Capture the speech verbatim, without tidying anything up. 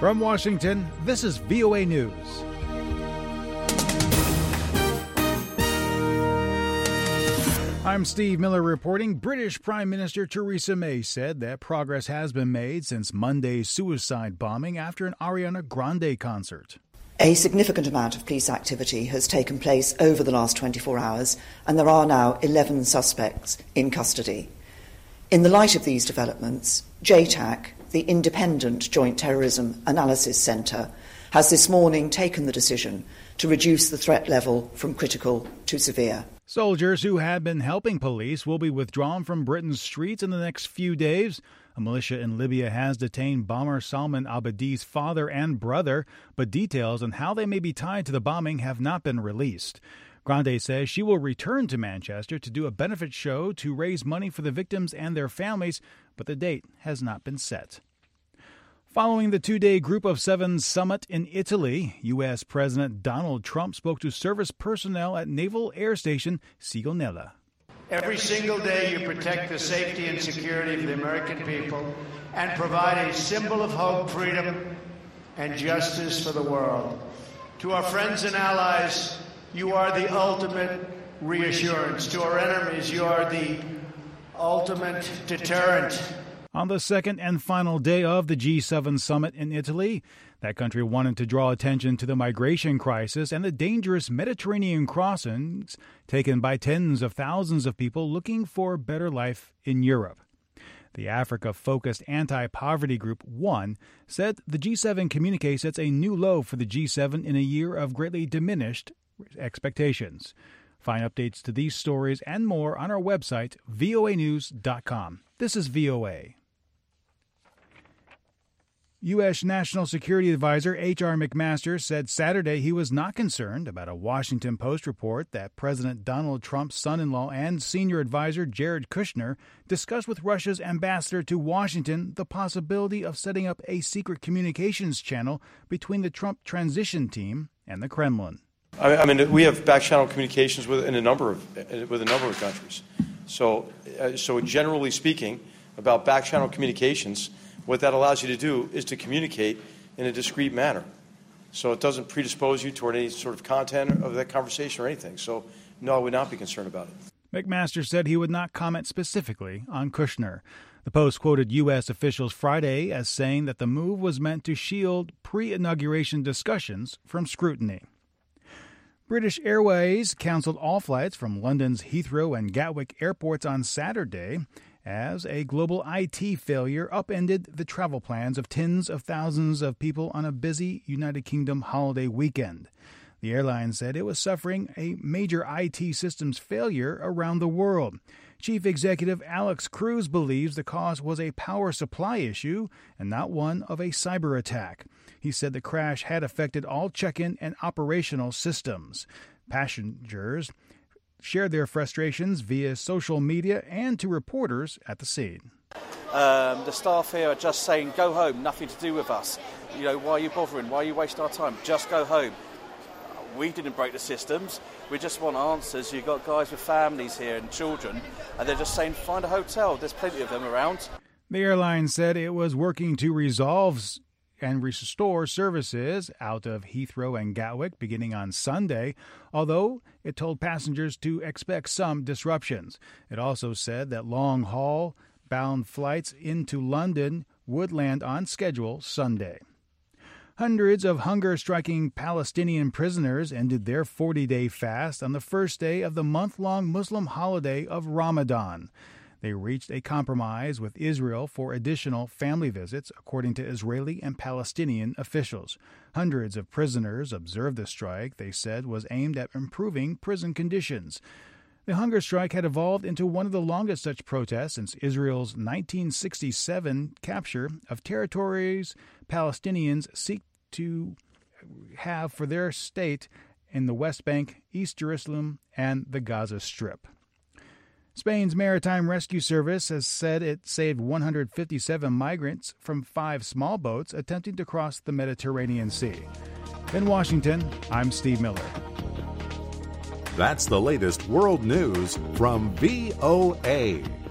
From Washington, this is V O A News. I'm Steve Miller reporting. British Prime Minister Theresa May said that progress has been made since Monday's suicide bombing after an Ariana Grande concert. A significant amount of police activity has taken place over the last twenty-four hours, and there are now eleven suspects in custody. In the light of these developments, J TAC, the Independent Joint Terrorism Analysis Centre, has this morning taken the decision to reduce the threat level from critical to severe. Soldiers who had been helping police will be withdrawn from Britain's streets in the next few days. A militia in Libya has detained bomber Salman Abedi's father and brother, but details on how they may be tied to the bombing have not been released. Grande says she will return to Manchester to do a benefit show to raise money for the victims and their families, but the date has not been set. Following the two-day Group of Seven summit in Italy, U S. President Donald Trump spoke to service personnel at Naval Air Station Sigonella. Every single day you protect the safety and security of the American people and provide a symbol of hope, freedom, and justice for the world. To our friends and allies, you are the ultimate reassurance. To our enemies, you are the ultimate deterrent. On the second and final day of the G seven summit in Italy, that country wanted to draw attention to the migration crisis and the dangerous Mediterranean crossings taken by tens of thousands of people looking for a better life in Europe. The Africa-focused anti-poverty group One said the G seven communique sets a new low for the G seven in a year of greatly diminished expectations. Find updates to these stories and more on our website, V O A news dot com. This is V O A. U S. National Security Advisor H R. McMaster said Saturday he was not concerned about a Washington Post report that President Donald Trump's son-in-law and senior advisor Jared Kushner discussed with Russia's ambassador to Washington the possibility of setting up a secret communications channel between the Trump transition team and the Kremlin. I mean, we have back-channel communications with in a number of with a number of countries. So, uh, so generally speaking, about back-channel communications, what that allows you to do is to communicate in a discreet manner. So it doesn't predispose you toward any sort of content of that conversation or anything. So, no, I would not be concerned about it. McMaster said he would not comment specifically on Kushner. The Post quoted U S officials Friday as saying that the move was meant to shield pre-inauguration discussions from scrutiny. British Airways cancelled all flights from London's Heathrow and Gatwick airports on Saturday as a global I T failure upended the travel plans of tens of thousands of people on a busy United Kingdom holiday weekend. The airline said it was suffering a major I T systems failure around the world. Chief Executive Alex Cruz believes the cause was a power supply issue and not one of a cyber attack. He said the crash had affected all check-in and operational systems. Passengers shared their frustrations via social media and to reporters at the scene. Um, the staff here are just saying, go home, nothing to do with us. You know, why are you bothering? Why are you wasting our time? Just go home. We didn't break the systems. We just want answers. You've got guys with families here and children, and they're just saying, find a hotel. There's plenty of them around. The airline said it was working to resolve and restore services out of Heathrow and Gatwick beginning on Sunday, although it told passengers to expect some disruptions. It also said that long-haul bound flights into London would land on schedule Sunday. Hundreds of hunger-striking Palestinian prisoners ended their forty-day fast on the first day of the month-long Muslim holiday of Ramadan. They reached a compromise with Israel for additional family visits, according to Israeli and Palestinian officials. Hundreds of prisoners observed the strike they said was aimed at improving prison conditions. The hunger strike had evolved into one of the longest such protests since Israel's nineteen sixty-seven capture of territories Palestinians seek to have for their state in the West Bank, East Jerusalem, and the Gaza Strip. Spain's Maritime Rescue Service has said it saved one hundred fifty-seven migrants from five small boats attempting to cross the Mediterranean Sea. In Washington, I'm Steve Miller. That's the latest world news from V O A.